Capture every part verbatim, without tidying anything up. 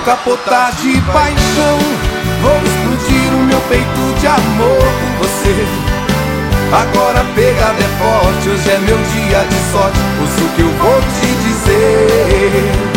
capotar de paixão, vou explodir o meu peito de amor por você. Agora pegada é forte, hoje é meu dia de sorte, ouça o que eu vou te dizer.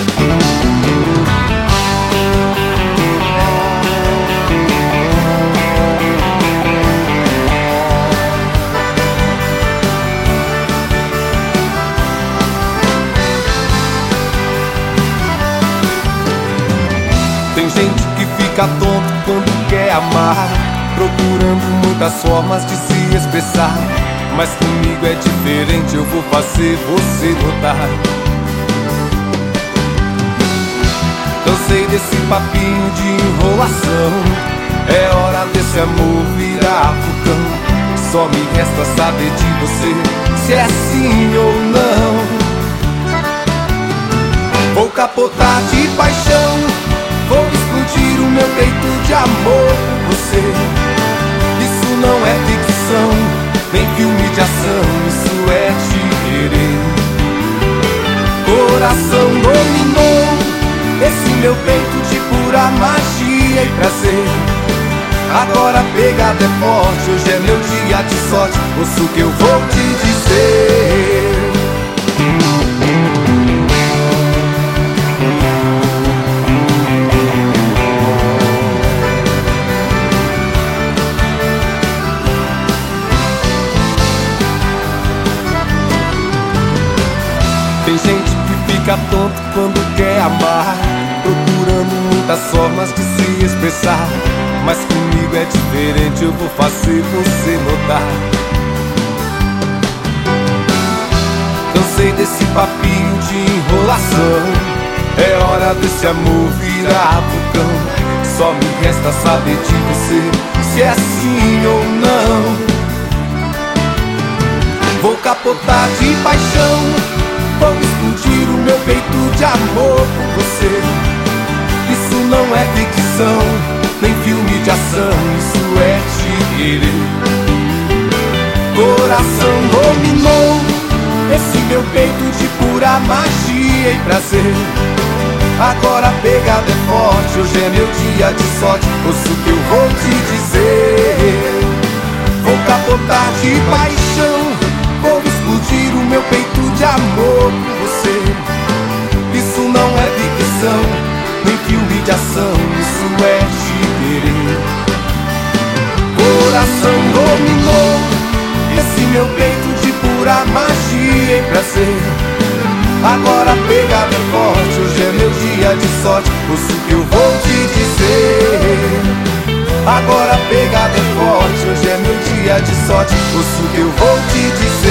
Tem gente que fica tonto quando quer amar, procurando muitas formas de se expressar. Mas comigo é diferente, eu vou fazer você notar. Cansei desse papinho de enrolação, é hora desse amor virar vulcão. Só me resta saber de você, se é sim ou não. Vou capotar de paixão, vou explodir o meu peito de amor por você. Isso não é ficção, nem filme de ação, isso é te querer. Coração dominou esse meu peito de pura magia e prazer. Agora a pegada é forte, hoje é meu dia de sorte, ouça o que eu vou te dizer. Tem gente que fica tonto quando quer amar, procurando muitas formas de se expressar. Mas comigo é diferente, eu vou fazer você notar. Cansei desse papinho de enrolação, é hora desse amor virar vulcão. Só me resta saber de você, se é sim ou não. Vou capotar de paixão, vou explodir o meu peito de amor por você. Isso não é ficção, nem filme de ação, isso é te querer. Coração dominou esse meu peito de pura magia e prazer. Agora a pegada é forte, hoje é meu dia de sorte, ouça o que eu vou te dizer. Vou capotar de paixão, vou explodir o meu peito de amor por você. Isso não é ficção, nem filme de ação, isso é te querer. Coração dominou esse meu peito de pura magia e prazer. Agora a pegada é forte, hoje é meu dia de sorte, ouça o que eu vou te dizer. Agora a pegada é forte, hoje é meu dia de sorte, ouça o que eu vou te dizer.